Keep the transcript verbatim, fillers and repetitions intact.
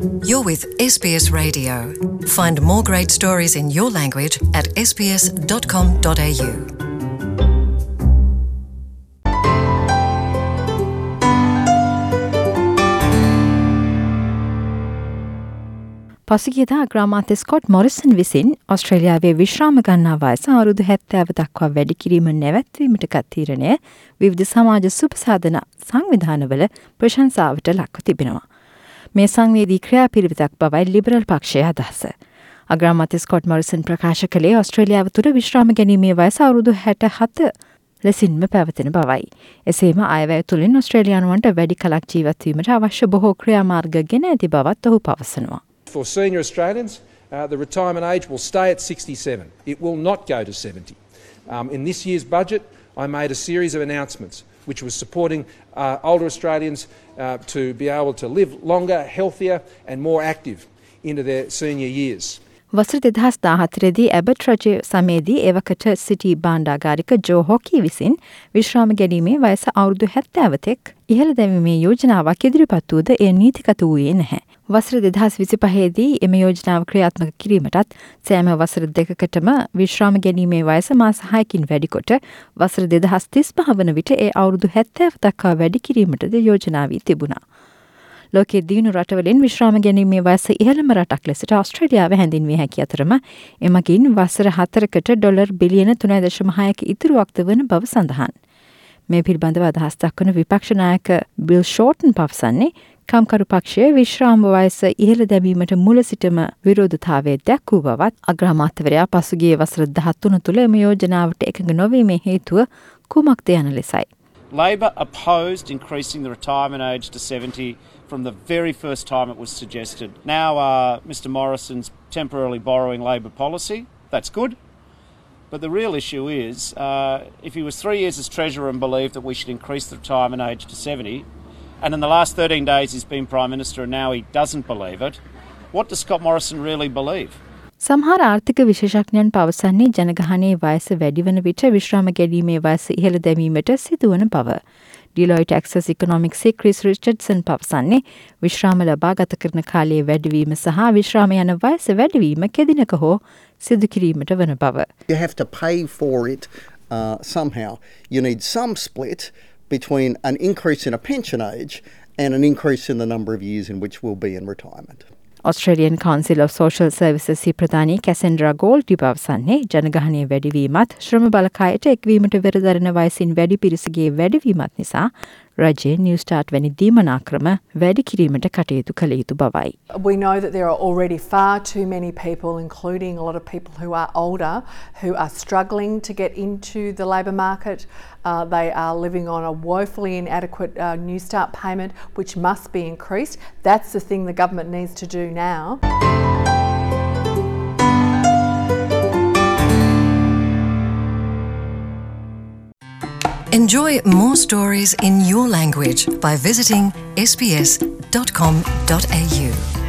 You're with S B S Radio. Find more great stories in your language at s b s dot com dot a u. පසුගියදා අග්‍රාමාත්‍ය Scott Morrison විසින් ඔස්ට්‍රේලියාවේ විශ්‍රාම ගන්නා වයස අවුරුදු හැත්තෑව දක්වා වැඩි කිරීම නැවැත්වීමට ගත් තීරණය විවිධ සමාජ සුබසාධන සංවිධානවල ප්‍රශංසාවට ලක්ව තිබෙනවා. මේ සංවේදී ක්‍රියාපිළිවෙතක් බවයි ලිබරල් පක්ෂයේ අදහස. අග්‍රාමාත්‍ය ස්කොට් මොරිසන් ප්‍රකාශ කළේ ඔස්ට්‍රේලියාව තුළ විශ්‍රාම ගැනීමේ වයස අවුරුදු හැට හත ලෙසින්ම පැවතෙන බවයි. එසේම අයවැය තුළින් ඔස්ට්‍රේලියානුවන්ට වැඩි කලක් ජීවත් වීමට අවශ්‍ය බොහෝ ක්‍රියාමාර්ග ගෙන ඇති බවත් ඔහු පවසනවා. For senior Australians, uh, the retirement age will stay at sixty-seven. It will not go to seventy. Um, in this year's budget, I made a series of announcements which was supporting uh, older Australians uh, to be able to live longer, healthier and more active into their senior years. වසර දෙදහස් දාහතරේදී ඇබට් රජය සමයේදී එවකට සිටි බාණ්ඩාගාරික ජෝ hockey විසින් විශ්‍රාම ගැනීමේ වයස අවුරුදු හැත්තෑව තෙක් ඉහළ දැමීමේ යෝජනාවක් ඉදිරිපත් වූද එය නීතිගත වූයේ නැහැ. වසර දෙදහස් විසිපහේදී එම යෝජනාව ක්‍රියාත්මක කිරීමටත් සෑම වසර දෙකකටම විශ්‍රාම ගැනීමේ වයස මාස හයකින් වැඩිකොට වසර දෙදහස් තිස්පහ වන විට ඒ අවුරුදු හැත්තෑව දක්වා වැඩි කිරීමටද යෝජනා වී තිබුණා. ලෝකයේ දියුණු රටවලින් විශ්‍රාම ගැනීමේ වයස ඉහළම රටක් ලෙසට ඔස්ට්‍රේලියාව හැඳින්විය හැකි අතරම එමගින් වසර හතරකට ඩොලර් බිලියන තුනයි දශම හයක ඉතුරුවක්ද වන බව සඳහන්. මේ පිළිබඳව අදහස් දක්වන විපක්ෂ නායක බිල් ෂෝටන් පවසන්නේ කම්කරු පක්ෂය විශ්‍රාම වයස ඉහළ දැමීමට මුල සිටම විරෝධතාවය දැක්වූ බවත් අග්‍රාමාත්‍යවරයා පසුගිය වසර දහතුන තුළ එම යෝජනාවට එකඟ නොවීමේ හේතුව කුමක්ද යන ලෙසයි. Labor opposed increasing the retirement age to seventy from the very first time it was suggested. Now uh, Mister Morrison's temporarily borrowing Labor policy. That's good. But the real issue is, uh, if he was three years as Treasurer and believed that we should increase the retirement age to seventy, and in the last thirteen days he's been Prime Minister and now he doesn't believe it, what does Scott Morrison really believe? සමහර ආර්ථික විශේෂඥයන් පවසන්නේ ජනගහනයේ වයස වැඩිවන විට විශ්‍රාම ගැනීමේ වයස ඉහළ දැමීමට සිදුවන බව. ඩිලොයිට් ඇක්සස් ඉකොනොමික්ස්සේ ක්‍රිස් රිචඩ්සන් පවසන්නේ විශ්‍රාම ලබා ගත කරන කාලයේ වැඩිවීම සහ විශ්‍රාම යන වයස වැඩිවීම කෙදිනක හෝ සිදු කිරීමට වන බව. You have to pay for it uh, somehow. You need some split between an increase in a pension age and an increase in the number of years in which we'll be in retirement. Australian Council of Social Services ප්‍රධානී කැසෙන්ඩ්‍රා ගෝල්ඩි පවසන්නේ ජනගහනය වැඩිවීමත් ශ්‍රම බලකායට එක්වීමට වෙරදරන වයසින් වැඩි පිරිසගේ වැඩිවීමත් නිසා රජයේ New Start වැනි දීමනා ක්‍රම වැඩි කිරීමට කටයුතු කළ යුතු බවයි. We know that there are already far too many people, including a lot of people who are older, who are struggling to get into the labour market. Uh, they are living on a woefully inadequate uh, New Start payment, which must be increased. That's the thing the government needs to do now. Enjoy more stories in your language by visiting s b s dot com dot a u.